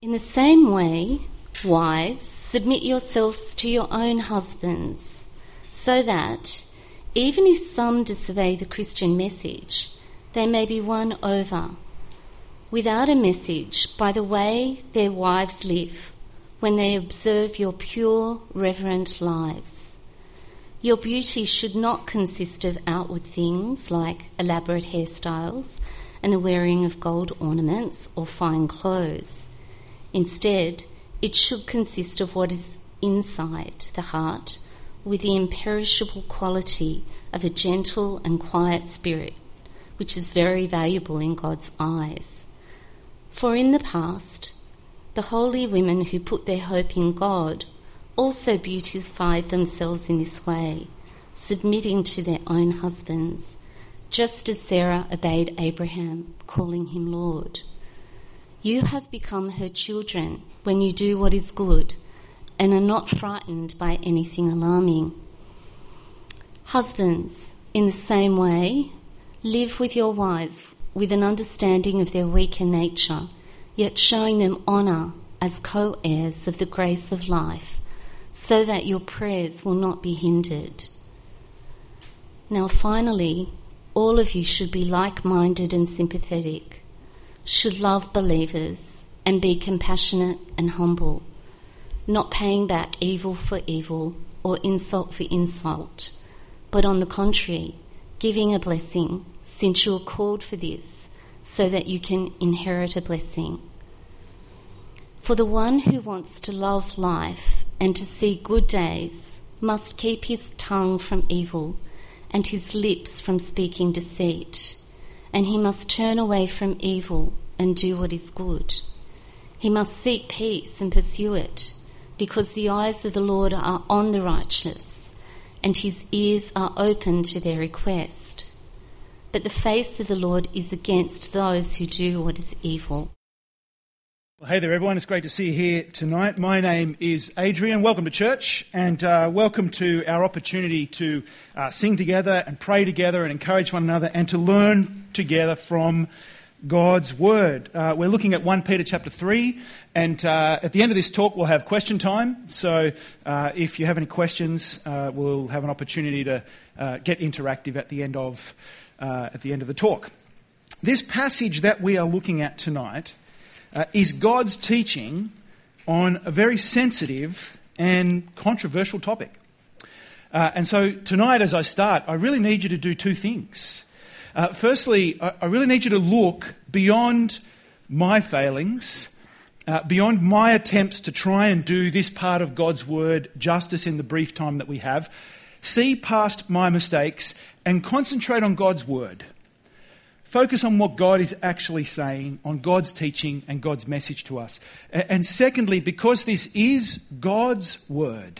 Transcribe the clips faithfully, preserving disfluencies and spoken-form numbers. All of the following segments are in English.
In the same way, wives, submit yourselves to your own husbands, so that, even if some disobey the Christian message, they may be won over, without a message, by the way their wives live, when they observe your pure, reverent lives. Your beauty should not consist of outward things like elaborate hairstyles and the wearing of gold ornaments or fine clothes. Instead, it should consist of what is inside the heart, with the imperishable quality of a gentle and quiet spirit, which is very valuable in God's eyes. For in the past, the holy women who put their hope in God also beautified themselves in this way, submitting to their own husbands, just as Sarah obeyed Abraham, calling him Lord. You have become her children when you do what is good and are not frightened by anything alarming. Husbands, in the same way, live with your wives with an understanding of their weaker nature, yet showing them honour as co-heirs of the grace of life, so that your prayers will not be hindered. Now finally, all of you should be like-minded and sympathetic, should love believers and be compassionate and humble, not paying back evil for evil or insult for insult, but on the contrary, giving a blessing, since you are called for this, so that you can inherit a blessing. For the one who wants to love life and to see good days must keep his tongue from evil and his lips from speaking deceit, and he must turn away from evil and do what is good. He must seek peace and pursue it, because the eyes of the Lord are on the righteous, and his ears are open to their request. But the face of the Lord is against those who do what is evil. Well, hey there, everyone. It's great to see you here tonight. My name is Adrian. Welcome to church, and uh, welcome to our opportunity to uh, sing together and pray together and encourage one another and to learn together from God's Word. Uh, we're looking at First Peter chapter three, and uh, at the end of this talk we'll have question time. So uh, if you have any questions, uh, we'll have an opportunity to uh, get interactive at the end of uh, at the end of the talk. This passage that we are looking at tonight Uh, is God's teaching on a very sensitive and controversial topic. Uh, and so tonight as I start, I really need you to do two things. Uh, firstly, I, I really need you to look beyond my failings, uh, beyond my attempts to try and do this part of God's Word justice in the brief time that we have. See past my mistakes and concentrate on God's Word. Focus on what God is actually saying, on God's teaching and God's message to us. And secondly, because this is God's Word,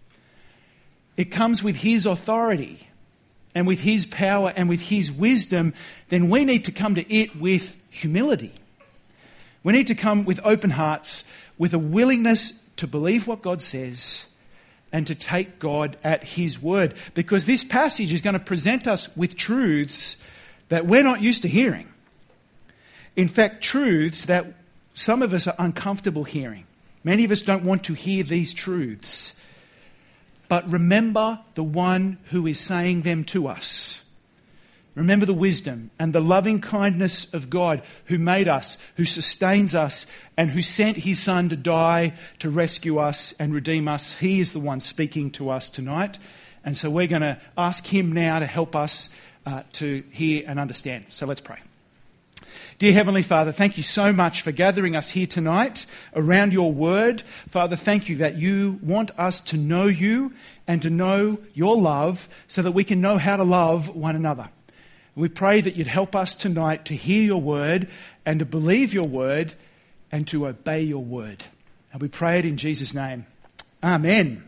it comes with His authority and with His power and with His wisdom, then we need to come to it with humility. We need to come with open hearts, with a willingness to believe what God says and to take God at His word. Because this passage is going to present us with truths that we're not used to hearing. In fact, truths that some of us are uncomfortable hearing. Many of us don't want to hear these truths. But remember the one who is saying them to us. Remember the wisdom and the loving kindness of God who made us, who sustains us, and who sent His Son to die to rescue us and redeem us. He is the one speaking to us tonight. And so we're going to ask Him now to help us Uh, to hear and understand. So let's pray. Dear Heavenly Father, thank you so much for gathering us here tonight around your word. Father, thank you that you want us to know you and to know your love so that we can know how to love one another. We pray that you'd help us tonight to hear your word and to believe your word and to obey your word. And we pray it in Jesus' name. Amen.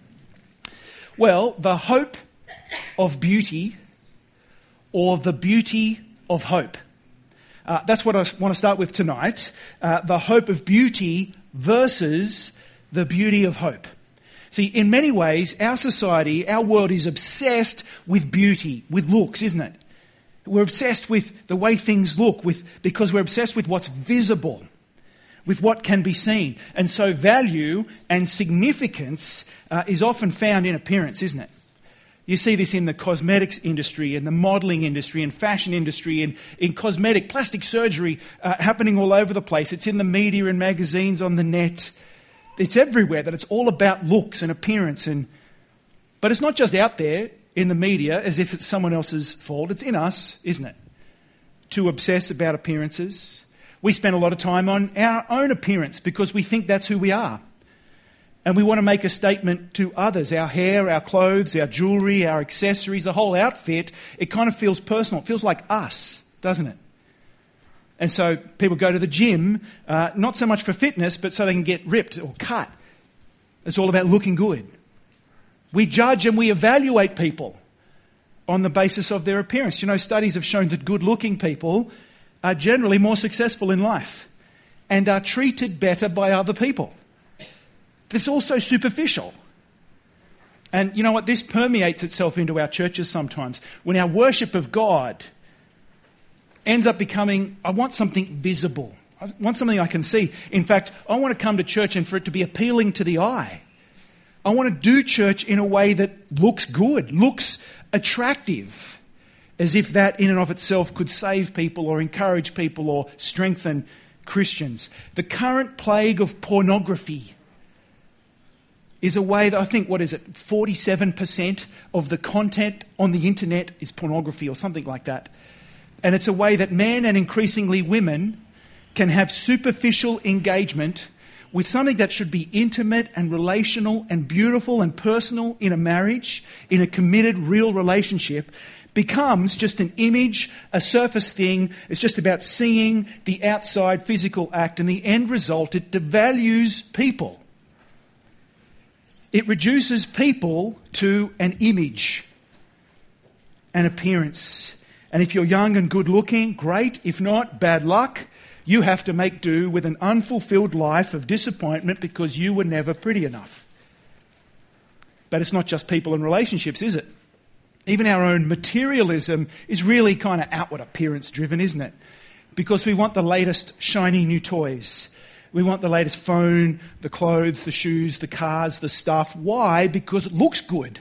Well, the hope of beauty, or the beauty of hope. Uh, that's what I want to start with tonight. Uh, the hope of beauty versus the beauty of hope. See, in many ways, our society, our world is obsessed with beauty, with looks, isn't it? We're obsessed with the way things look, with because we're obsessed with what's visible. with what can be seen. And so value and significance uh, is often found in appearance, isn't it? You see this in the cosmetics industry, in the modelling industry, in fashion industry, in, in cosmetic, plastic surgery uh, happening all over the place. It's in the media and magazines, on the net. It's everywhere that it's all about looks and appearance. And But it's not just out there in the media as if it's someone else's fault. It's in us, isn't it? To obsess about appearances. We spend a lot of time on our own appearance because we think that's who we are. And we want to make a statement to others. Our hair, our clothes, our jewellery, our accessories, the whole outfit, it kind of feels personal. It feels like us, doesn't it? And so people go to the gym, uh, not so much for fitness, but so they can get ripped or cut. It's all about looking good. We judge and we evaluate people on the basis of their appearance. You know, studies have shown that good-looking people are generally more successful in life and are treated better by other people. It's also superficial. And you know what? This permeates itself into our churches sometimes. When our worship of God ends up becoming, I want something visible. I want something I can see. In fact, I want to come to church and for it to be appealing to the eye. I want to do church in a way that looks good, looks attractive, as if that in and of itself could save people or encourage people or strengthen Christians. The current plague of pornography is a way that I think, what is it, forty-seven percent of the content on the internet is pornography or something like that. And it's a way that men and increasingly women can have superficial engagement with something that should be intimate and relational and beautiful and personal in a marriage, in a committed, real relationship, becomes just an image, a surface thing. It's just about seeing the outside physical act, and the end result, it devalues people. It reduces people to an image, an appearance. And if you're young and good looking, great. If not, bad luck. You have to make do with an unfulfilled life of disappointment because you were never pretty enough. But it's not just people and relationships, is it? Even our own materialism is really kind of outward appearance driven, isn't it? Because we want the latest shiny new toys. We want the latest phone, the clothes, the shoes, the cars, the stuff. Why? Because it looks good.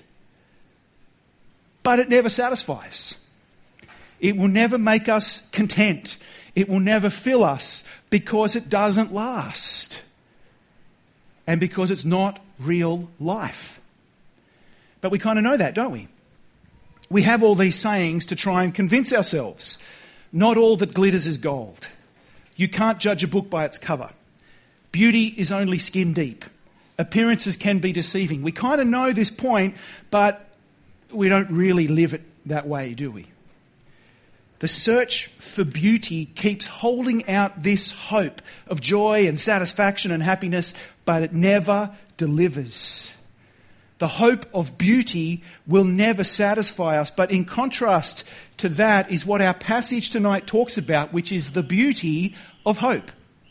But it never satisfies. It will never make us content. It will never fill us because it doesn't last. And because it's not real life. But we kind of know that, don't we? We have all these sayings to try and convince ourselves. Not all that glitters is gold. You can't judge a book by its cover. Beauty is only skin deep. Appearances can be deceiving. We kind of know this point, but we don't really live it that way, do we? The search for beauty keeps holding out this hope of joy and satisfaction and happiness, but it never delivers. The hope of beauty will never satisfy us, but in contrast to that is what our passage tonight talks about, which is the beauty of hope.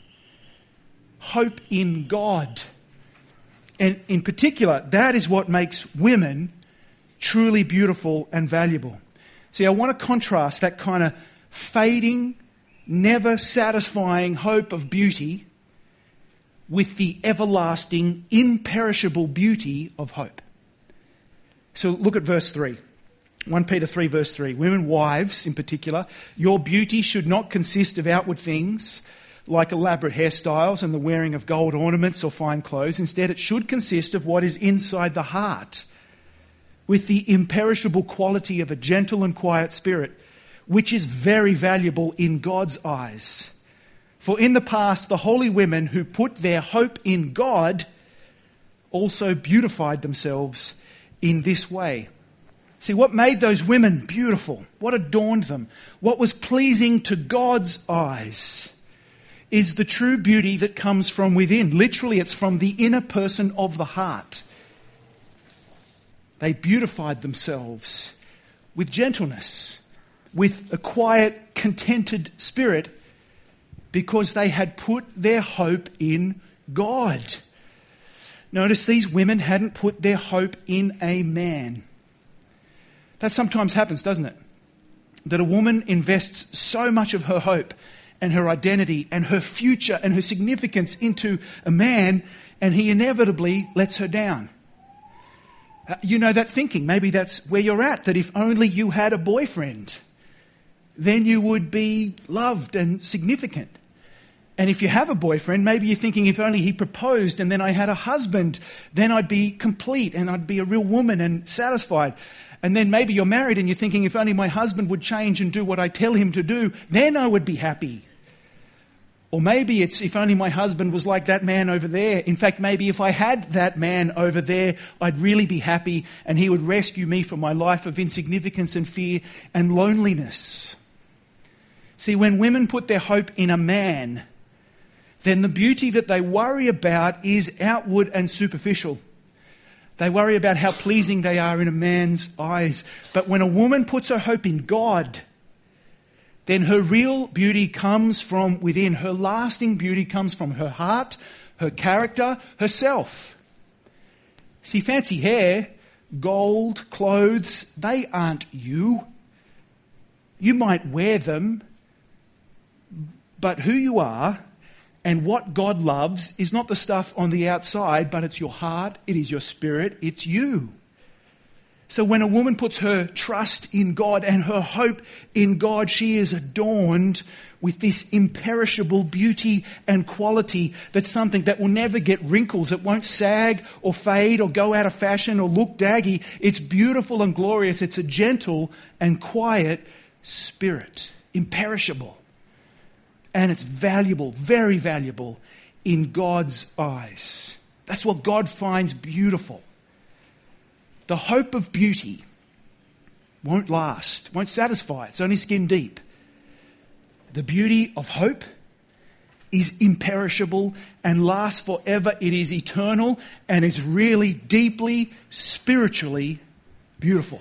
Hope in God. And in particular, that is what makes women truly beautiful and valuable. See, I want to contrast that kind of fading, never satisfying hope of beauty with the everlasting, imperishable beauty of hope. So look at verse three. First Peter three verse three. Women, wives in particular, your beauty should not consist of outward things like elaborate hairstyles and the wearing of gold ornaments or fine clothes. Instead, it should consist of what is inside the heart, with the imperishable quality of a gentle and quiet spirit, which is very valuable in God's eyes. For in the past, the holy women who put their hope in God also beautified themselves in this way. See, what made those women beautiful, what adorned them, what was pleasing to God's eyes, is the true beauty that comes from within. Literally, it's from the inner person of the heart. They beautified themselves with gentleness, with a quiet, contented spirit, because they had put their hope in God. Notice these women hadn't put their hope in a man. That sometimes happens, doesn't it? That a woman invests so much of her hope and her identity and her future and her significance into a man, and he inevitably lets her down. Uh, you know that thinking. Maybe that's where you're at, that if only you had a boyfriend, then you would be loved and significant. And if you have a boyfriend, maybe you're thinking, if only he proposed and then I had a husband, then I'd be complete and I'd be a real woman and satisfied. And then maybe you're married and you're thinking, if only my husband would change and do what I tell him to do, then I would be happy. Or maybe it's, if only my husband was like that man over there. In fact, maybe if I had that man over there, I'd really be happy and he would rescue me from my life of insignificance and fear and loneliness. See, when women put their hope in a man, then the beauty that they worry about is outward and superficial. They worry about how pleasing they are in a man's eyes. But when a woman puts her hope in God, then her real beauty comes from within. Her lasting beauty comes from her heart, her character, herself. See, fancy hair, gold, clothes, they aren't you. You might wear them, but who you are and what God loves is not the stuff on the outside, but it's your heart, it is your spirit, it's you. So when a woman puts her trust in God and her hope in God, she is adorned with this imperishable beauty and quality that's something that will never get wrinkles. It won't sag or fade or go out of fashion or look daggy. It's beautiful and glorious. It's a gentle and quiet spirit, imperishable. And it's valuable, very valuable in God's eyes. That's what God finds beautiful. The hope of beauty won't last, won't satisfy. It's only skin deep. The beauty of hope is imperishable and lasts forever. It is eternal and is really deeply, spiritually beautiful.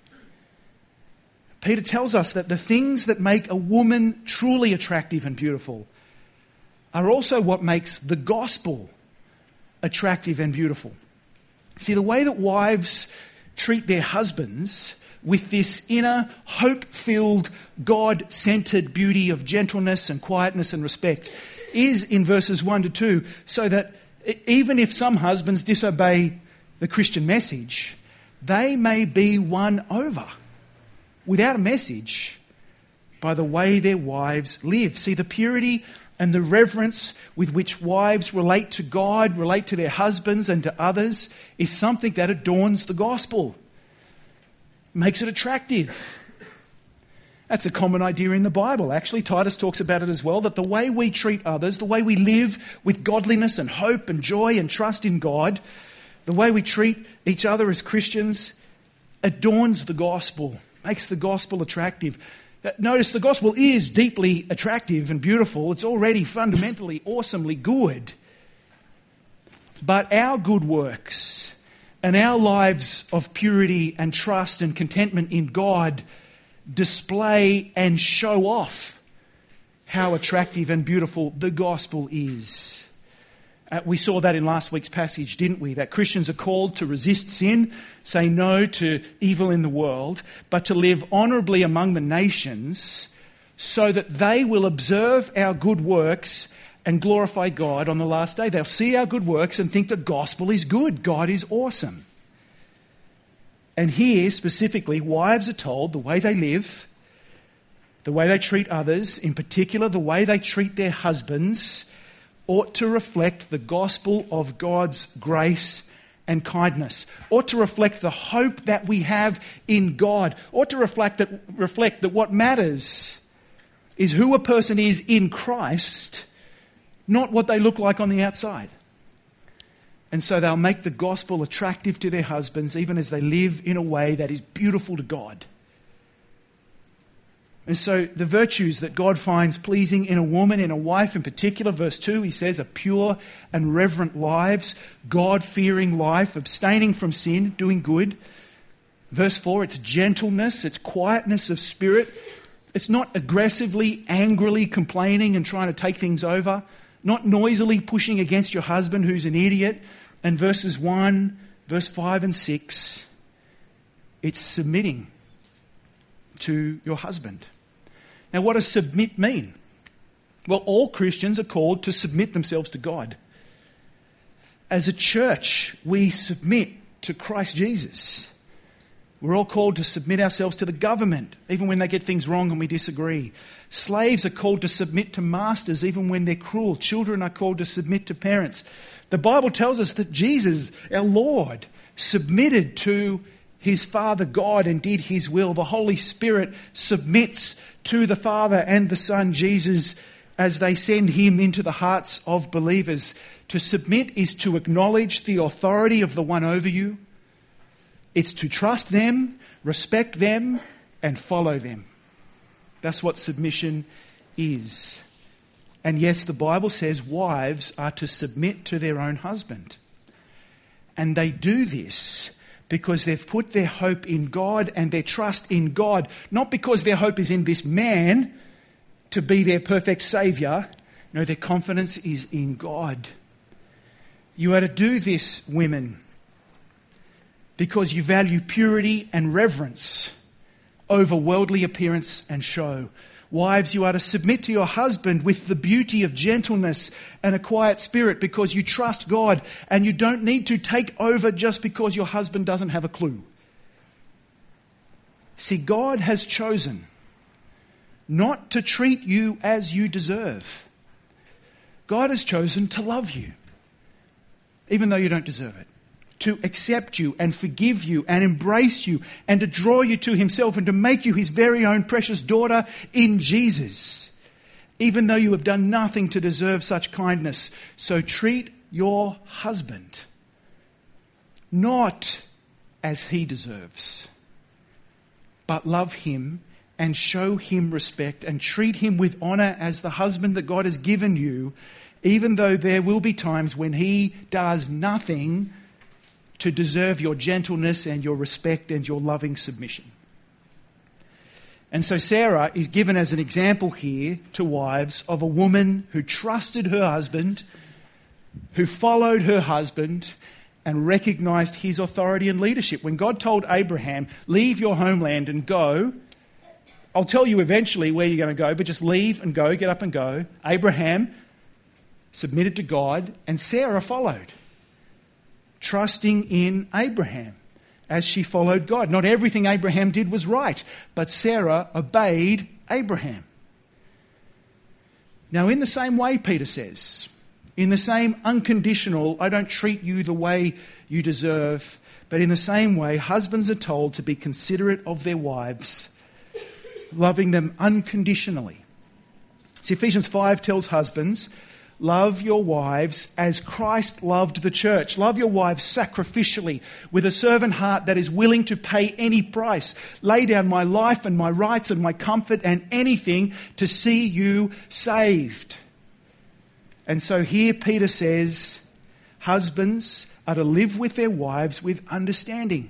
Peter tells us that the things that make a woman truly attractive and beautiful are also what makes the gospel attractive and beautiful. See, the way that wives treat their husbands with this inner, hope-filled, God-centered beauty of gentleness and quietness and respect is in verses one to two, so that even if some husbands disobey the Christian message, they may be won over without a message by the way their wives live. See, the purity and the reverence with which wives relate to God, relate to their husbands and to others is something that adorns the gospel, makes it attractive. That's a common idea in the Bible. Actually, Titus talks about it as well, that the way we treat others, the way we live with godliness and hope and joy and trust in God, the way we treat each other as Christians adorns the gospel, makes the gospel attractive. Notice the gospel is deeply attractive and beautiful. It's already fundamentally, awesomely good. But our good works and our lives of purity and trust and contentment in God display and show off how attractive and beautiful the gospel is. Uh, we saw that in last week's passage, didn't we? That Christians are called to resist sin, say no to evil in the world, but to live honourably among the nations so that they will observe our good works and glorify God on the last day. They'll see our good works and think the gospel is good. God is awesome. And here, specifically, wives are told the way they live, the way they treat others, in particular the way they treat their husbands, ought to reflect the gospel of God's grace and kindness, ought to reflect the hope that we have in God, ought to reflect that, reflect that what matters is who a person is in Christ, not what they look like on the outside. And so they'll make the gospel attractive to their husbands even as they live in a way that is beautiful to God. And so the virtues that God finds pleasing in a woman, in a wife in particular, verse two, he says, are pure and reverent lives, God-fearing life, abstaining from sin, doing good. Verse four, it's gentleness, it's quietness of spirit. It's not aggressively, angrily complaining and trying to take things over, not noisily pushing against your husband who's an idiot. And verses one, verse five and six, it's submitting to your husband. Now, what does submit mean? Well, all Christians are called to submit themselves to God. As a church, we submit to Christ Jesus. We're all called to submit ourselves to the government, even when they get things wrong and we disagree. Slaves are called to submit to masters, even when they're cruel. Children are called to submit to parents. The Bible tells us that Jesus, our Lord, submitted to his Father God and did his will. The Holy Spirit submits to the Father and the Son, Jesus, as they send him into the hearts of believers. To submit is to acknowledge the authority of the one over you. It's to trust them, respect them, and follow them. That's what submission is. And yes, the Bible says wives are to submit to their own husband. And they do this because they've put their hope in God and their trust in God, not because their hope is in this man to be their perfect saviour. No, their confidence is in God. You are to do this, women, because you value purity and reverence over worldly appearance and show. Wives, you are to submit to your husband with the beauty of gentleness and a quiet spirit because you trust God and you don't need to take over just because your husband doesn't have a clue. See, God has chosen not to treat you as you deserve. God has chosen to love you, even though you don't deserve it. To accept you and forgive you and embrace you and to draw you to himself and to make you his very own precious daughter in Jesus, even though you have done nothing to deserve such kindness. So treat your husband not as he deserves, but love him and show him respect and treat him with honour as the husband that God has given you, even though there will be times when he does nothing to deserve your gentleness and your respect and your loving submission. And so Sarah is given as an example here to wives of a woman who trusted her husband, who followed her husband and recognised his authority and leadership. When God told Abraham, leave your homeland and go, I'll tell you eventually where you're going to go, but just leave and go, get up and go. Abraham submitted to God and Sarah followed, trusting in Abraham as she followed God. Not everything Abraham did was right, but Sarah obeyed Abraham. Now, in the same way, Peter says, in the same unconditional, I don't treat you the way you deserve, but in the same way, husbands are told to be considerate of their wives, loving them unconditionally. See, Ephesians five tells husbands, love your wives as Christ loved the church. Love your wives sacrificially with a servant heart that is willing to pay any price. Lay down my life and my rights and my comfort and anything to see you saved. And so here Peter says, husbands are to live with their wives with understanding.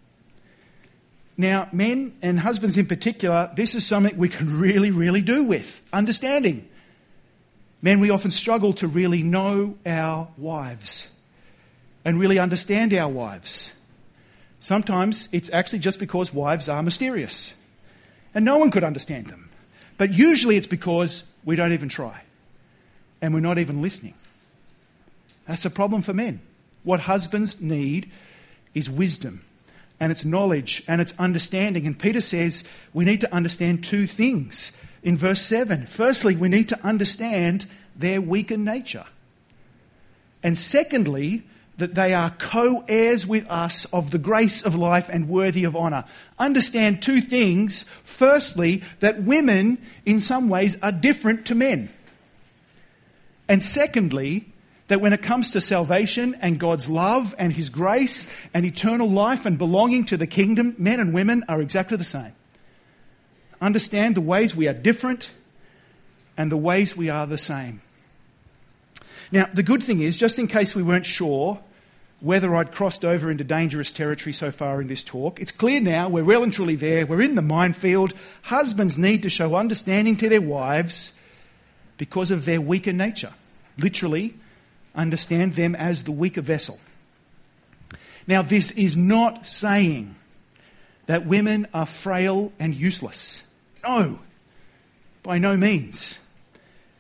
Now, men and husbands in particular, this is something we can really, really do with. Understanding. Men, we often struggle to really know our wives and really understand our wives. Sometimes it's actually just because wives are mysterious and no one could understand them. But usually it's because we don't even try and we're not even listening. That's a problem for men. What husbands need is wisdom and it's knowledge and it's understanding. And Peter says we need to understand two things. In verse seven, firstly, we need to understand their weaker nature. And secondly, that they are co-heirs with us of the grace of life and worthy of honour. Understand two things. Firstly, that women in some ways are different to men. And secondly, that when it comes to salvation and God's love and his grace and eternal life and belonging to the kingdom, men and women are exactly the same. Understand the ways we are different and the ways we are the same. Now, the good thing is, just in case we weren't sure whether I'd crossed over into dangerous territory so far in this talk, it's clear now we're well and truly there. We're in the minefield. Husbands need to show understanding to their wives because of their weaker nature. Literally, understand them as the weaker vessel. Now, this is not saying that women are frail and useless. No, by no means.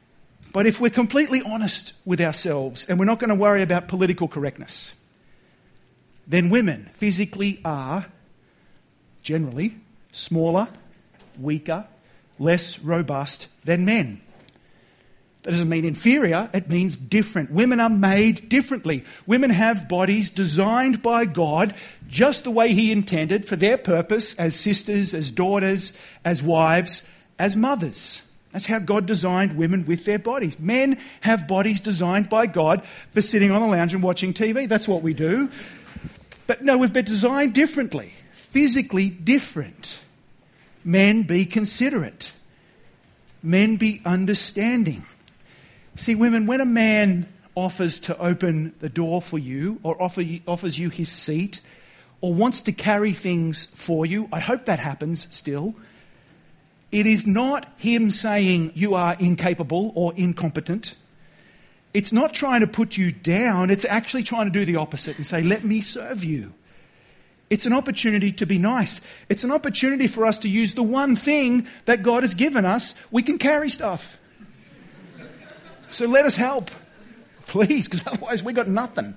But if we're completely honest with ourselves and we're not going to worry about political correctness, then women physically are generally smaller, weaker, less robust than men. That doesn't mean inferior, it means different. Women are made differently. Women have bodies designed by God just the way He intended for their purpose as sisters, as daughters, as wives, as mothers. That's how God designed women with their bodies. Men have bodies designed by God for sitting on the lounge and watching T V. That's what we do. But no, we've been designed differently, physically different. Men, be considerate. Men, be understanding. See, women, when a man offers to open the door for you or offer you, offers you his seat or wants to carry things for you, I hope that happens still, it is not him saying you are incapable or incompetent. It's not trying to put you down. It's actually trying to do the opposite and say, let me serve you. It's an opportunity to be nice. It's an opportunity for us to use the one thing that God has given us. We can carry stuff. So let us help, please, because otherwise we got nothing.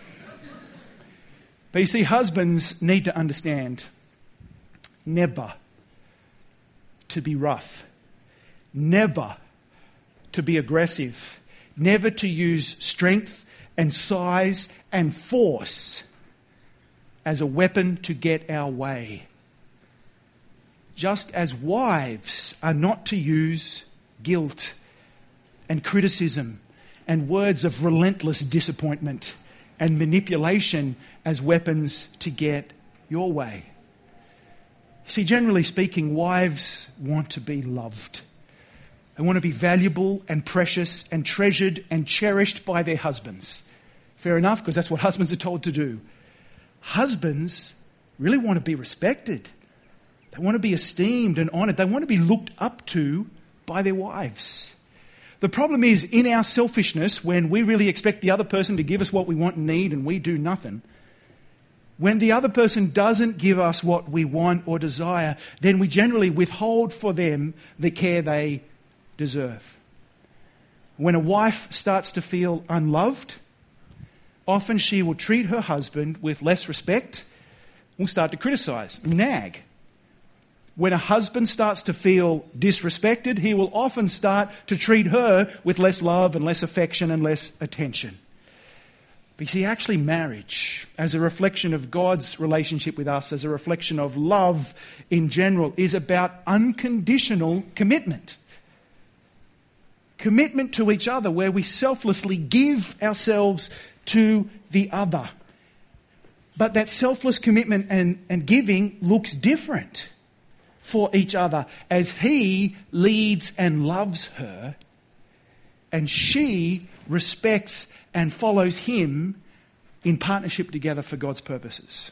But you see, husbands need to understand never to be rough, never to be aggressive, never to use strength and size and force as a weapon to get our way. Just as wives are not to use guilt and criticism and words of relentless disappointment and manipulation as weapons to get your way. See, generally speaking, wives want to be loved. They want to be valuable and precious and treasured and cherished by their husbands. Fair enough, because that's what husbands are told to do. Husbands really want to be respected. They want to be esteemed and honoured. They want to be looked up to by their wives. The problem is, in our selfishness, when we really expect the other person to give us what we want and need and we do nothing, when the other person doesn't give us what we want or desire, then we generally withhold for them the care they deserve. When a wife starts to feel unloved, often she will treat her husband with less respect, will start to criticise, nag. When a husband starts to feel disrespected, he will often start to treat her with less love and less affection and less attention. But you see, actually marriage, as a reflection of God's relationship with us, as a reflection of love in general, is about unconditional commitment. Commitment to each other, where we selflessly give ourselves to the other. But that selfless commitment and, and giving looks different for each other as he leads and loves her and she respects and follows him in partnership together for God's purposes.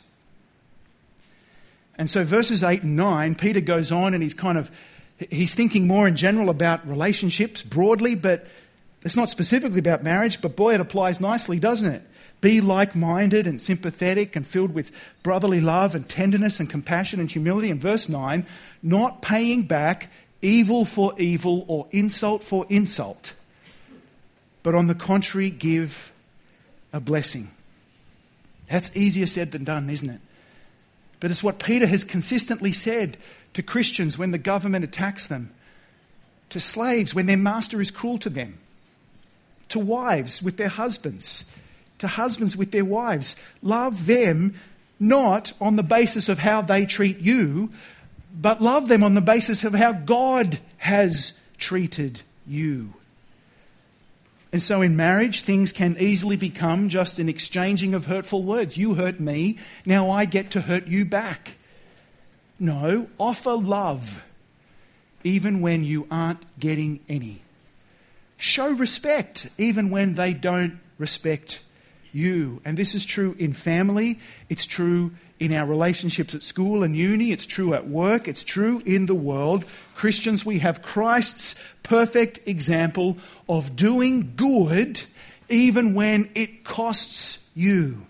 And so verses eight and nine, Peter goes on and he's kind of, he's thinking more in general about relationships broadly, but it's not specifically about marriage, but boy, it applies nicely, doesn't it? Be like-minded and sympathetic and filled with brotherly love and tenderness and compassion and humility. In verse nine, not paying back evil for evil or insult for insult, but on the contrary, give a blessing. That's easier said than done, isn't it? But it's what Peter has consistently said to Christians when the government attacks them, to slaves when their master is cruel to them, to wives with their husbands, to husbands with their wives. Love them not on the basis of how they treat you, but love them on the basis of how God has treated you. And so in marriage, things can easily become just an exchanging of hurtful words. You hurt me, now I get to hurt you back. No, offer love even when you aren't getting any. Show respect even when they don't respect you. And this is true in family, it's true in our relationships at school and uni, it's true at work, it's true in the world. Christians, we have Christ's perfect example of doing good even when it costs you.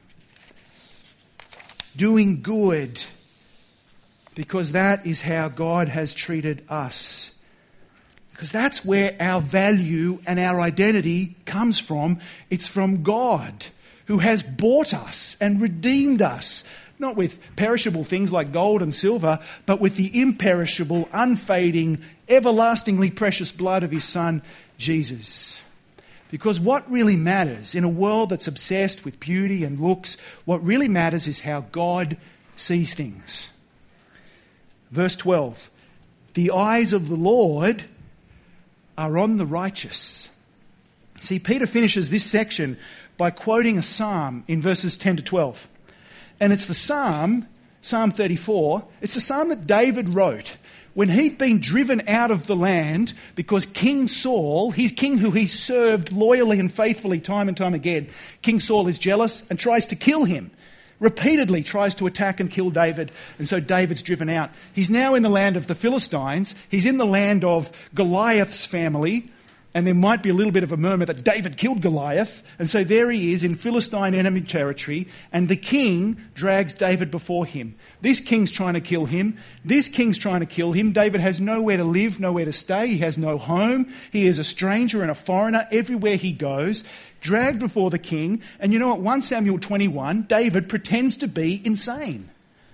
Doing good, because that is how God has treated us. Because that's where our value and our identity comes from. It's from God, who has bought us and redeemed us, not with perishable things like gold and silver, but with the imperishable, unfading, everlastingly precious blood of his Son, Jesus. Because what really matters in a world that's obsessed with beauty and looks, what really matters is how God sees things. Verse twelve, the eyes of the Lord are on the righteous. See, Peter finishes this section by quoting a psalm in verses ten to twelve. And it's the psalm, Psalm thirty-four, it's the psalm that David wrote when he'd been driven out of the land because King Saul, his king who he served loyally and faithfully time and time again, King Saul is jealous and tries to kill him. Repeatedly tries to attack and kill David, and so David's driven out. He's now in the land of the Philistines. He's in the land of Goliath's family, and there might be a little bit of a murmur that David killed Goliath, and so there he is in Philistine enemy territory, and the king drags David before him. This king's trying to kill him. This king's trying to kill him. David has nowhere to live, nowhere to stay. He has no home. He is a stranger and a foreigner everywhere he goes, dragged before the king. And you know what? First Samuel twenty-one, David pretends to be insane.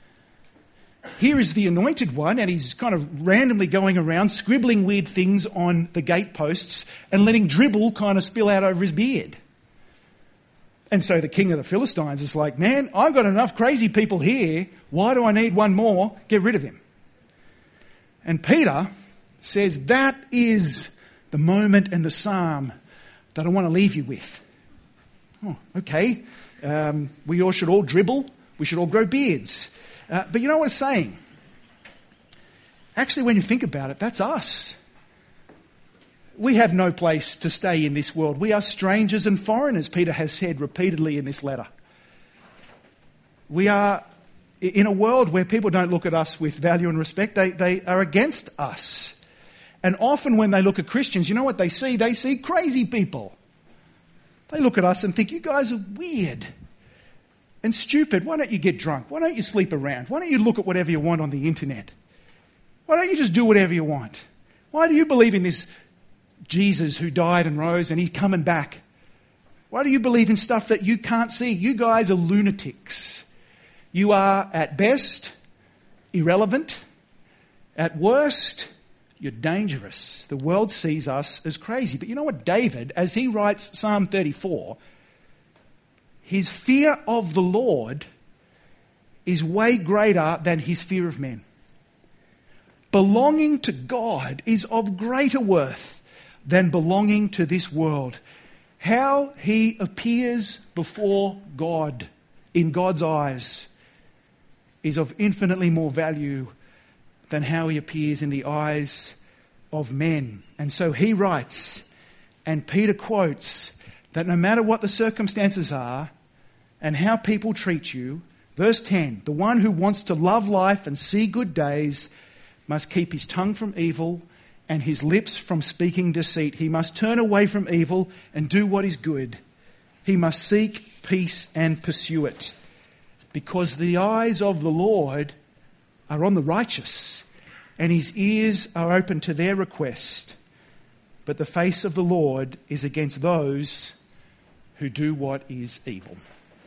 Here is the anointed one, and he's kind of randomly going around scribbling weird things on the gateposts and letting dribble kind of spill out over his beard. And so the king of the Philistines is like, man, I've got enough crazy people here. Why do I need one more? Get rid of him. And Peter says that is the moment and the psalm that I want to leave you with. Oh, okay. Um, we all should all dribble. We should all grow beards. Uh, but you know what it's saying? Actually, when you think about it, that's us. We have no place to stay in this world. We are strangers and foreigners, Peter has said repeatedly in this letter. We are in a world where people don't look at us with value and respect. They, they are against us. And often when they look at Christians, you know what they see? They see crazy people. They look at us and think, you guys are weird and stupid. Why don't you get drunk? Why don't you sleep around? Why don't you look at whatever you want on the internet? Why don't you just do whatever you want? Why do you believe in this Jesus who died and rose and he's coming back? Why do you believe in stuff that you can't see? You guys are lunatics. You are, at best, irrelevant. At worst, you're dangerous. The world sees us as crazy. But you know what? David, as he writes Psalm thirty-four, his fear of the Lord is way greater than his fear of men. Belonging to God is of greater worth than belonging to this world. How he appears before God in God's eyes is of infinitely more value than how he appears in the eyes of men. And so he writes, and Peter quotes, that no matter what the circumstances are and how people treat you, verse ten, the one who wants to love life and see good days must keep his tongue from evil and his lips from speaking deceit. He must turn away from evil and do what is good. He must seek peace and pursue it, because the eyes of the Lord are on the righteous, and his ears are open to their request. But the face of the Lord is against those who do what is evil.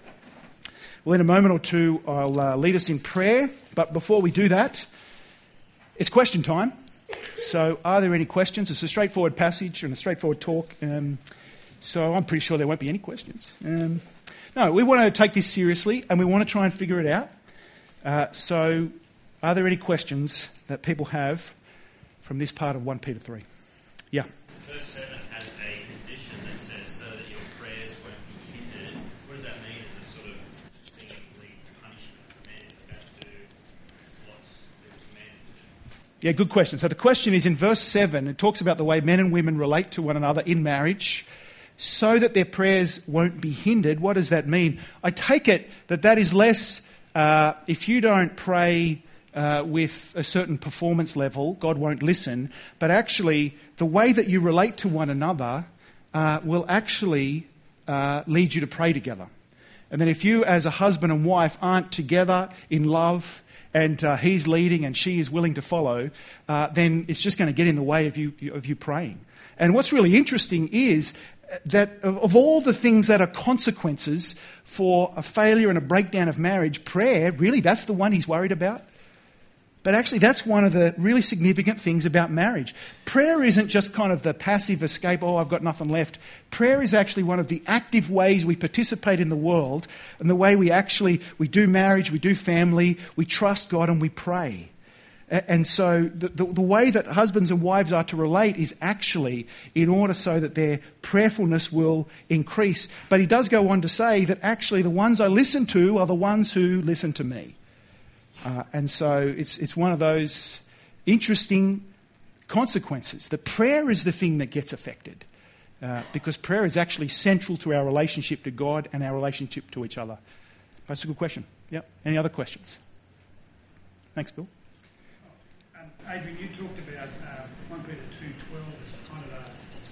Well, in a moment or two, I'll uh, lead us in prayer. But before we do that, it's question time. So are there any questions? It's a straightforward passage and a straightforward talk. Um, so I'm pretty sure there won't be any questions. Um, no, we want to take this seriously and we want to try and figure it out. Uh, so are there any questions that people have from this part of First Peter three? Yeah. Verse seven has a condition that says, so that your prayers won't be hindered. What does that mean? Is it sort of seemingly punishment for men about to do what's commanded to do? Yeah, good question. So the question is in verse seven, it talks about the way men and women relate to one another in marriage so that their prayers won't be hindered. What does that mean? I take it that that is less, uh, if you don't pray uh, with a certain performance level, God won't listen. But actually, the way that you relate to one another uh, will actually uh, lead you to pray together. And then if you as a husband and wife aren't together in love and uh, he's leading and she is willing to follow, uh, then it's just going to get in the way of you of you praying. And what's really interesting is that of, of all the things that are consequences for a failure and a breakdown of marriage, prayer, really, that's the one he's worried about. But actually, that's one of the really significant things about marriage. Prayer isn't just kind of the passive escape, oh, I've got nothing left. Prayer is actually one of the active ways we participate in the world, and the way we actually, we do marriage, we do family, we trust God and we pray. And so the, the, the way that husbands and wives are to relate is actually in order so that their prayerfulness will increase. But he does go on to say that actually the ones I listen to are the ones who listen to me. Uh, and so it's it's one of those interesting consequences. The prayer is the thing that gets affected, uh, because prayer is actually central to our relationship to God and our relationship to each other. That's a good question. Yep. Any other questions? Thanks, Bill. Um, Adrian, you talked about uh, First Peter two twelve as kind of a,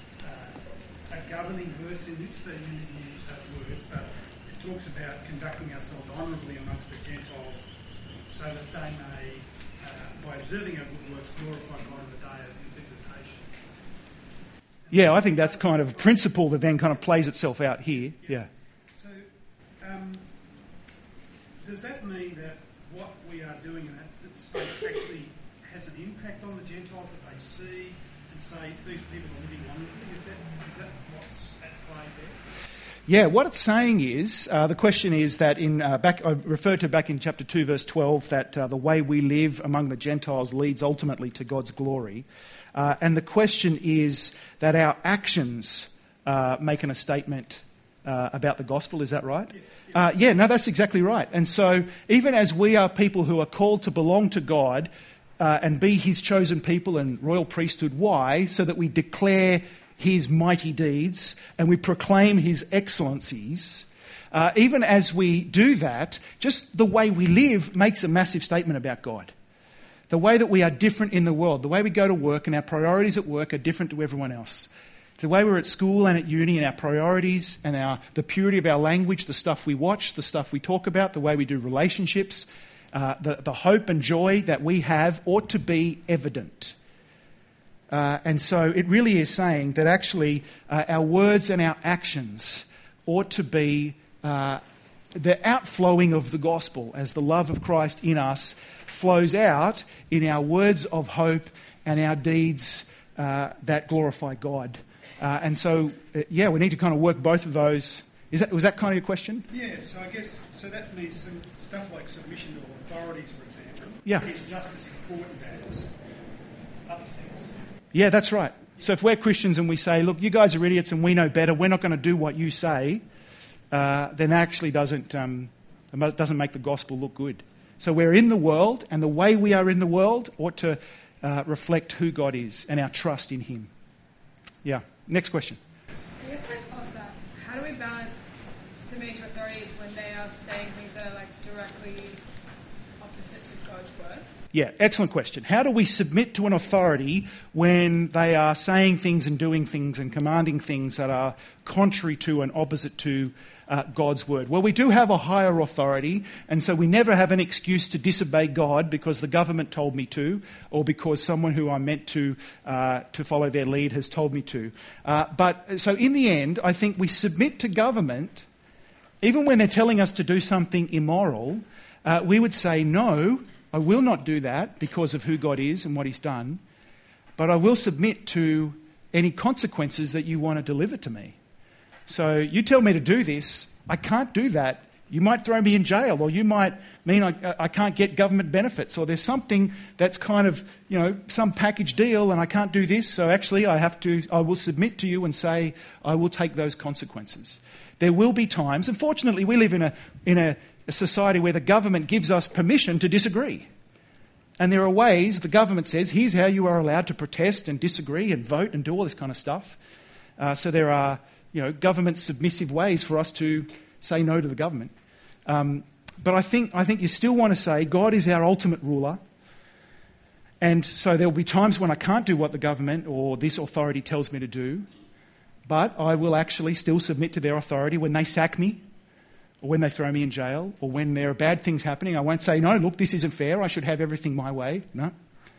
uh, a governing verse in this, that you use that word, but it talks about conducting ourselves honourably amongst the Gentiles, so that they may, uh, by observing our good works, glorify God in the day of his visitation. Yeah, I think that's kind of a principle that then kind of plays itself out here. Yeah. So, um, does that mean that what we are doing in that space actually has an impact on the Gentiles, that they see and say, these people are living honourably? Is that, is that what's at play there? Yeah, what it's saying is, uh, the question is that in uh, back, I referred to back in chapter two, verse twelve, that uh, the way we live among the Gentiles leads ultimately to God's glory. Uh, and the question is that our actions uh, making a statement uh, about the gospel. Is that right? Yeah, yeah. Uh, yeah, no, that's exactly right. And so even as we are people who are called to belong to God uh, and be his chosen people and royal priesthood, why? So that we declare his mighty deeds and we proclaim his excellencies. Uh, even as we do that, just the way we live makes a massive statement about God. The way that we are different in the world, the way we go to work and our priorities at work are different to everyone else. The way we're at school and at uni and our priorities and our the purity of our language, the stuff we watch, the stuff we talk about, the way we do relationships, uh, the, the hope and joy that we have ought to be evident. Uh, and so it really is saying that actually uh, our words and our actions ought to be uh, the outflowing of the gospel as the love of Christ in us flows out in our words of hope and our deeds uh, that glorify God. Uh, and so, uh, yeah, we need to kind of work both of those. Is that, was that kind of your question? Yeah, so I guess, so that means some stuff like submission to authorities, for example, Yeah. is just as important as other things. Yeah, that's right. So if we're Christians and we say, look, you guys are idiots and we know better, we're not going to do what you say, uh, then that actually doesn't, um, doesn't make the gospel look good. So we're in the world, and the way we are in the world ought to uh, reflect who God is and our trust in him. Yeah. Next question. I guess like off that, how do we balance submitting to authorities when they are saying things that are like directly opposite to God's word? Yeah, excellent question. How do we submit to an authority when they are saying things and doing things and commanding things that are contrary to and opposite to uh, God's word? Well, we do have a higher authority, and so we never have an excuse to disobey God because the government told me to, or because someone who I'm meant to uh, to follow their lead has told me to. Uh, but so in the end, I think we submit to government, even when they're telling us to do something immoral. Uh, we would say, no, I will not do that because of who God is and what he's done, but I will submit to any consequences that you want to deliver to me. So you tell me to do this, I can't do that. You might throw me in jail, or you might mean I, I can't get government benefits, or there's something that's kind of, you know, some package deal and I can't do this, so actually I have to, I will submit to you and say I will take those consequences. There will be times, and fortunately we live in a in a a society where the government gives us permission to disagree. And there are ways the government says, here's how you are allowed to protest and disagree and vote and do all this kind of stuff. Uh, so there are, you know, government submissive ways for us to say no to the government. Um, but I think I think you still want to say God is our ultimate ruler. And so there will be times when I can't do what the government or this authority tells me to do, but I will actually still submit to their authority when they sack me, or when they throw me in jail, or when there are bad things happening. I won't say, no, look, this isn't fair, I should have everything my way. No.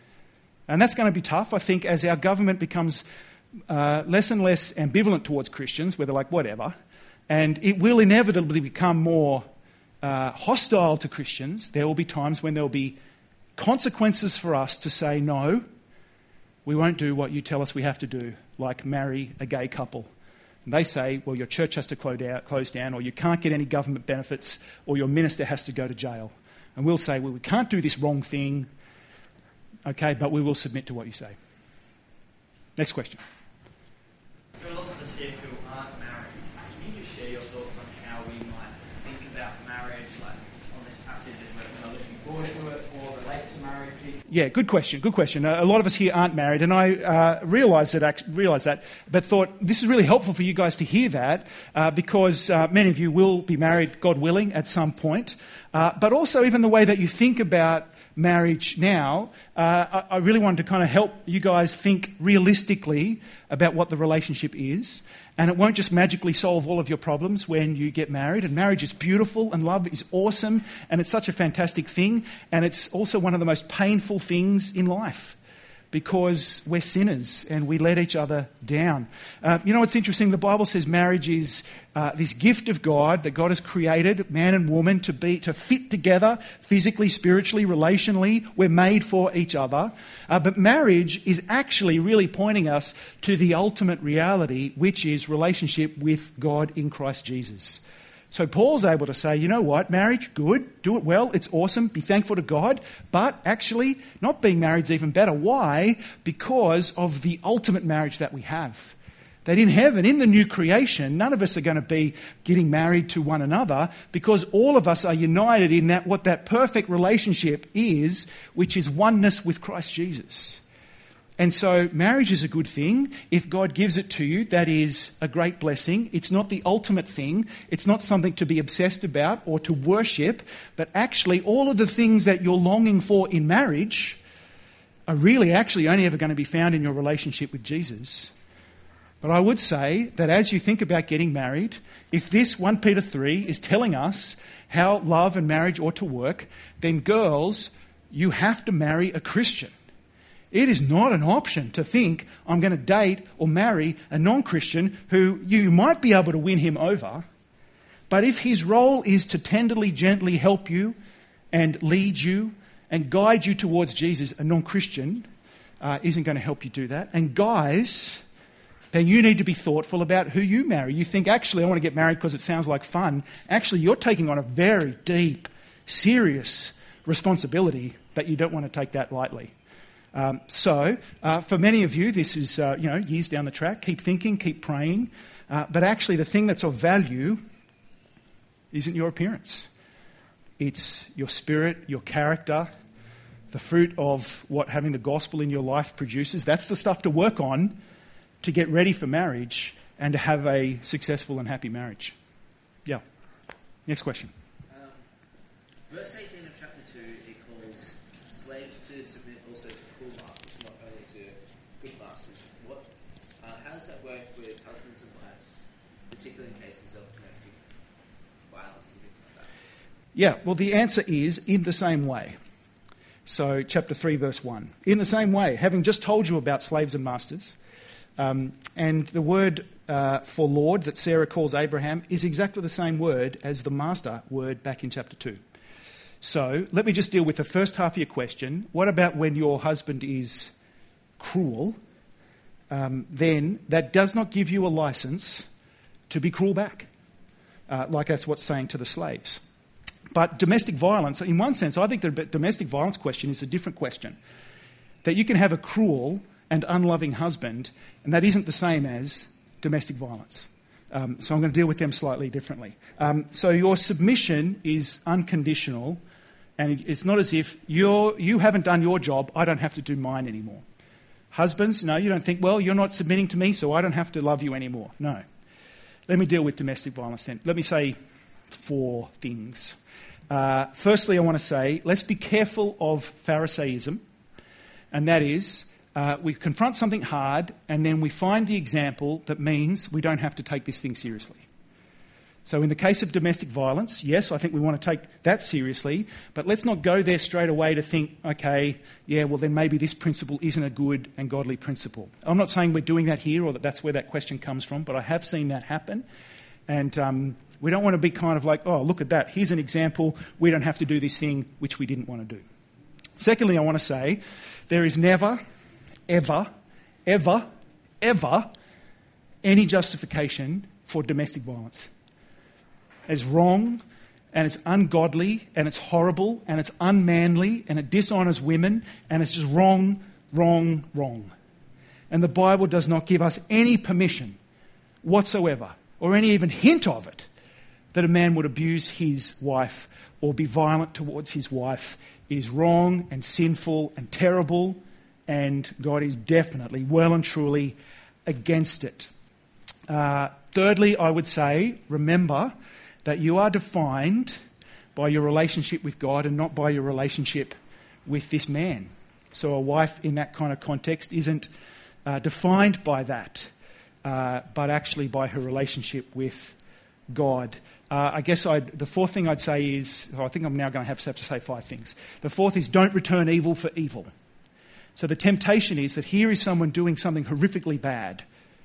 And that's going to be tough, I think, as our government becomes uh, less and less ambivalent towards Christians, where they're like, whatever, and it will inevitably become more uh, hostile to Christians. There will be times when there will be consequences for us to say, no, we won't do what you tell us we have to do, like marry a gay couple. And they say, well, your church has to close down, or you can't get any government benefits, or your minister has to go to jail. And we'll say, well, we can't do this wrong thing, okay, but we will submit to what you say. Next question. There are lots of us here who aren't married. Can you just share your thoughts on how we might think about marriage, like on this passage, as we're kind of looking forward to it, or relate to married people? Yeah, good question, good question. Uh, a lot of us here aren't married, and I uh, realised that, realised that, but thought this is really helpful for you guys to hear that, uh, because uh, many of you will be married, God willing, at some point. Uh, but also even the way that you think about marriage now, uh, I, I really wanted to kind of help you guys think realistically about what the relationship is. And it won't just magically solve all of your problems when you get married. And marriage is beautiful and love is awesome and it's such a fantastic thing. And it's also one of the most painful things in life because we're sinners and we let each other down. Uh, you know what's interesting? The Bible says marriage is uh, this gift of God that God has created, man and woman, to be to fit together physically, spiritually, relationally. We're made for each other. Uh, but marriage is actually really pointing us to the ultimate reality, which is relationship with God in Christ Jesus. So Paul's able to say, you know what, marriage, good, do it well, it's awesome, be thankful to God, but actually not being married is even better. Why? Because of the ultimate marriage that we have. That in heaven, in the new creation, none of us are going to be getting married to one another because all of us are united in that what that perfect relationship is, which is oneness with Christ Jesus. And so marriage is a good thing. If God gives it to you, that is a great blessing. It's not the ultimate thing. It's not something to be obsessed about or to worship. But actually, all of the things that you're longing for in marriage are really actually only ever going to be found in your relationship with Jesus. But I would say that as you think about getting married, if this First Peter three is telling us how love and marriage ought to work, then girls, you have to marry a Christian. It is not an option to think, I'm going to date or marry a non-Christian who you might be able to win him over. But if his role is to tenderly, gently help you and lead you and guide you towards Jesus, a non-Christian uh, isn't going to help you do that. And guys, then you need to be thoughtful about who you marry. You think, actually, I want to get married because it sounds like fun. Actually, you're taking on a very deep, serious responsibility that you don't want to take that lightly. Um, so, uh, for many of you, this is, uh, you know, years down the track. Keep thinking, keep praying. Uh, but actually, the thing that's of value isn't your appearance. It's your spirit, your character, the fruit of what having the gospel in your life produces. That's the stuff to work on to get ready for marriage and to have a successful and happy marriage. Yeah. Next question. Um, verse eighteen of chapter two, it calls slaves to submit also to cruel masters, not only to good masters. What? Uh, how does that work with husbands and wives, particularly in cases of domestic violence and things like that? Yeah, well, the answer is in the same way. So, chapter three, verse one. In the same way, having just told you about slaves and masters, um, and the word uh, for Lord that Sarah calls Abraham is exactly the same word as the master word back in chapter two. So, let me just deal with the first half of your question. What about when your husband is cruel? Um, then that does not give you a license to be cruel back, uh, like that's what's saying to the slaves. But domestic violence, in one sense, I think the domestic violence question is a different question. That you can have a cruel and unloving husband, and that isn't the same as domestic violence. Um, so I'm going to deal with them slightly differently. Um, so your submission is unconditional, and it's not as if you're, you haven't done your job, I don't have to do mine anymore. Husbands, no, you don't think, well, you're not submitting to me, so I don't have to love you anymore. No. Let me deal with domestic violence then. Let me say four things. Uh, firstly, I want to say, let's be careful of Pharisaism, and that is, uh, we confront something hard, and then we find the example that means we don't have to take this thing seriously. So in the case of domestic violence, yes, I think we want to take that seriously, but let's not go there straight away to think, okay, yeah, well then maybe this principle isn't a good and godly principle. I'm not saying we're doing that here or that that's where that question comes from, but I have seen that happen. And um, we don't want to be kind of like, oh, look at that, here's an example, we don't have to do this thing which we didn't want to do. Secondly, I want to say there is never, ever, ever, ever any justification for domestic violence. It's wrong, and it's ungodly, and it's horrible, and it's unmanly, and it dishonours women, and it's just wrong, wrong, wrong. And the Bible does not give us any permission whatsoever, or any even hint of it, that a man would abuse his wife or be violent towards his wife. It is wrong and sinful and terrible, and God is definitely, well and truly, against it. Uh, thirdly, I would say, remember that you are defined by your relationship with God and not by your relationship with this man. So a wife in that kind of context isn't uh, defined by that, uh, but actually by her relationship with God. Uh, I guess I'd, the fourth thing I'd say is, oh, I think I'm now going to have to, have to say five things. The fourth is don't return evil for evil. So the temptation is that here is someone doing something horrifically bad,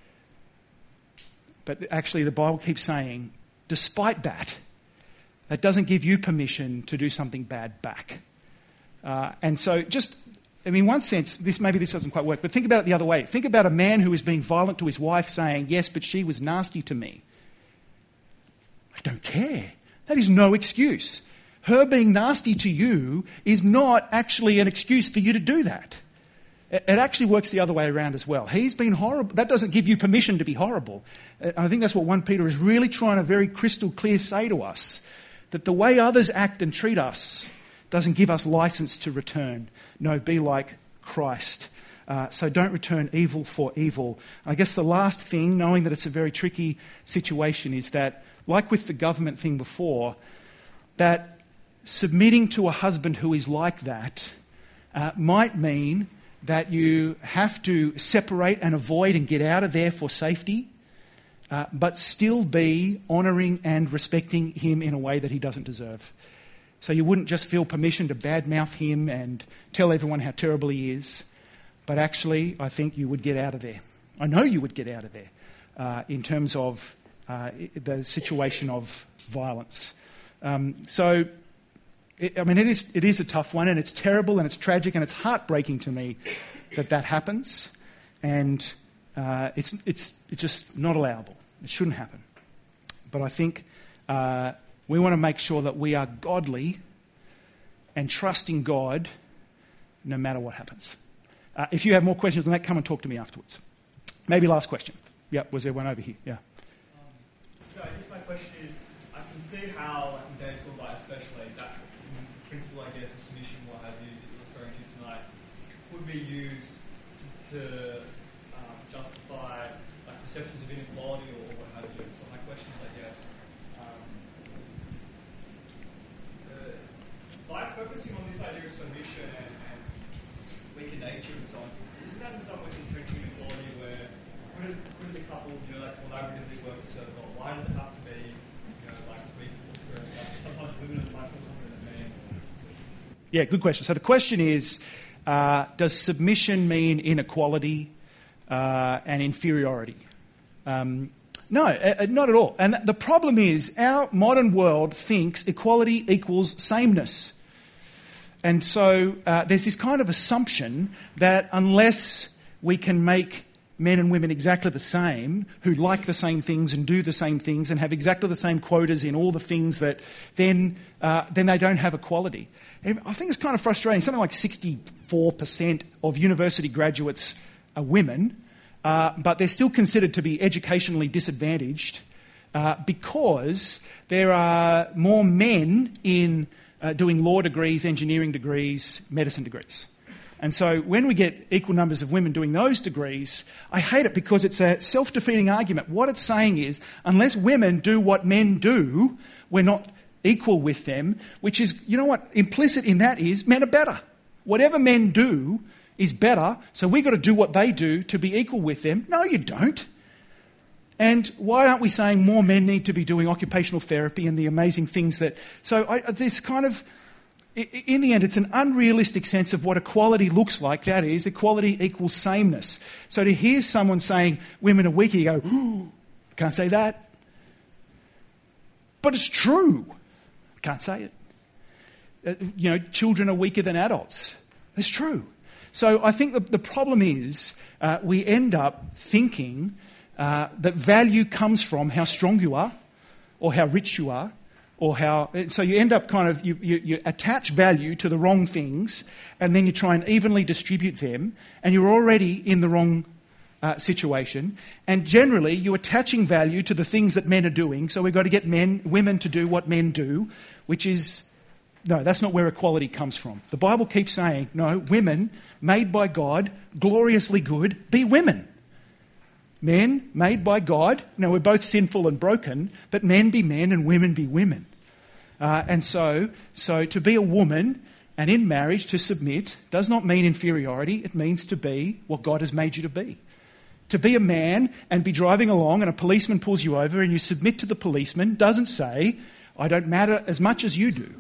but actually the Bible keeps saying, despite that, that doesn't give you permission to do something bad back. Uh, and so just, I mean, in one sense, this maybe this doesn't quite work, but think about it the other way. Think about a man who is being violent to his wife saying, yes, but she was nasty to me. I don't care. That is no excuse. Her being nasty to you is not actually an excuse for you to do that. It actually works the other way around as well. He's been horrible. That doesn't give you permission to be horrible. I think that's what First Peter is really trying to very crystal clear say to us, that the way others act and treat us doesn't give us license to return. No, be like Christ. Uh, so don't return evil for evil. I guess the last thing, knowing that it's a very tricky situation, is that, like with the government thing before, that submitting to a husband who is like that uh, might mean that you have to separate and avoid and get out of there for safety, uh, but still be honouring and respecting him in a way that he doesn't deserve. So you wouldn't just feel permission to badmouth him and tell everyone how terrible he is, but actually I think you would get out of there. I know you would get out of there uh, in terms of uh, the situation of violence. Um, so... It, I mean, it is, it is a tough one, and it's terrible, and it's tragic, and it's heartbreaking to me that that happens, and uh, it's, it's, it's just not allowable. It shouldn't happen. But I think uh, we want to make sure that we are godly and trusting God no matter what happens. Uh, if you have more questions on that, come and talk to me afterwards. Maybe last question. Yeah, was there one over here? Yeah. Um, so I guess my question is, I can see how, like in days gone by especially, that principle, I guess, of submission, what have you, that you're referring to tonight, could be used to um, justify like perceptions of inequality or what have you. So my question is, I guess, um, uh, by focusing on this idea of submission and, and weaker nature and so on, isn't that in some way entrenching inequality where could, could the couple, you know, like collaboratively work to serve God? Why does it have to be, you know, like weak or like, sometimes women are much more confident than men? Yeah, good question. So the question is, uh, does submission mean inequality uh, and inferiority? Um, no, uh, not at all. And the problem is our modern world thinks equality equals sameness. And so uh, there's this kind of assumption that unless we can make men and women exactly the same, who like the same things and do the same things and have exactly the same quotas in all the things, that then uh, then they don't have equality. And I think it's kind of frustrating. Something like sixty-four percent of university graduates are women, uh, but they're still considered to be educationally disadvantaged uh, because there are more men in uh, doing law degrees, engineering degrees, medicine degrees. And so when we get equal numbers of women doing those degrees, I hate it because it's a self-defeating argument. What it's saying is, unless women do what men do, we're not equal with them, which is, you know what, implicit in that is men are better. Whatever men do is better, so we've got to do what they do to be equal with them. No, you don't. And why aren't we saying more men need to be doing occupational therapy and the amazing things that... So I, this kind of... In the end, it's an unrealistic sense of what equality looks like. That is, equality equals sameness. So to hear someone saying women are weaker, you go, ooh, can't say that. But it's true. Can't say it. Uh, you know, children are weaker than adults. It's true. So I think the, the problem is uh, we end up thinking uh, that value comes from how strong you are or how rich you are. Or how, so you end up kind of, you, you, you attach value to the wrong things and then you try and evenly distribute them and you're already in the wrong uh, situation. And generally you're attaching value to the things that men are doing, so we've got to get men, women to do what men do, which is, no, that's not where equality comes from. The Bible keeps saying, no, women made by God, gloriously good, be women. Men made by God, now we're both sinful and broken, but men be men and women be women. Uh, and so, so to be a woman and in marriage to submit does not mean inferiority, it means to be what God has made you to be. To be a man and be driving along and a policeman pulls you over and you submit to the policeman doesn't say, I don't matter as much as you do.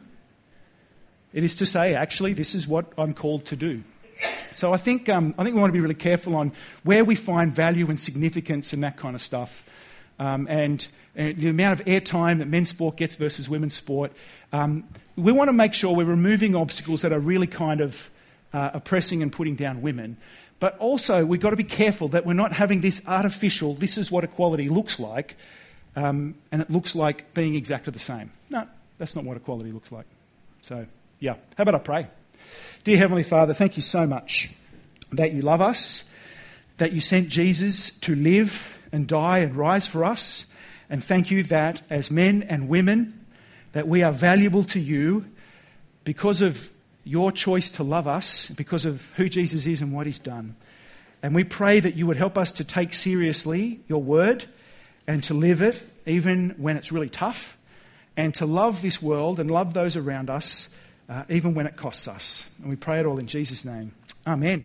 It is to say, actually, this is what I'm called to do. So I think um, I think we want to be really careful on where we find value and significance and that kind of stuff. Um, and, and the amount of airtime that men's sport gets versus women's sport. Um, we want to make sure we're removing obstacles that are really kind of uh, oppressing and putting down women. But also we've got to be careful that we're not having this artificial, this is what equality looks like, um, and it looks like being exactly the same. No, that's not what equality looks like. So, yeah. How about I pray? Dear Heavenly Father, thank you so much that you love us, that you sent Jesus to live and die and rise for us, and thank you that as men and women, that we are valuable to you because of your choice to love us, because of who Jesus is and what he's done. And we pray that you would help us to take seriously your word and to live it even when it's really tough, and to love this world and love those around us Uh, even when it costs us. And we pray it all in Jesus' name. Amen.